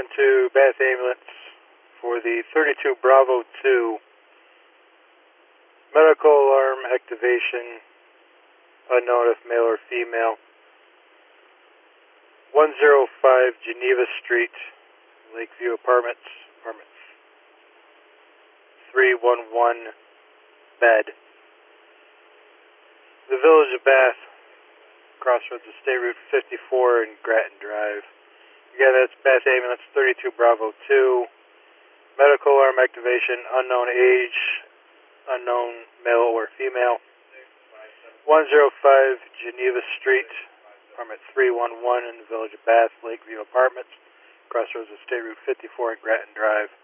to Bath Ambulance for the 32 Bravo 2. Medical alarm activation, unknown if male or female. 105 Geneva Street, Lakeview Apartments, apartment 311 bed. The Village of Bath, crossroads of State Route 54 and Grattan Drive. Again, that's Bath Ambulance 32 Bravo 2. Medical alarm activation, unknown age, unknown male or female. 105 Geneva Street, apartment 311 in the Village of Bath, Lakeview Apartments, crossroads of State Route 54 and Grattan Drive.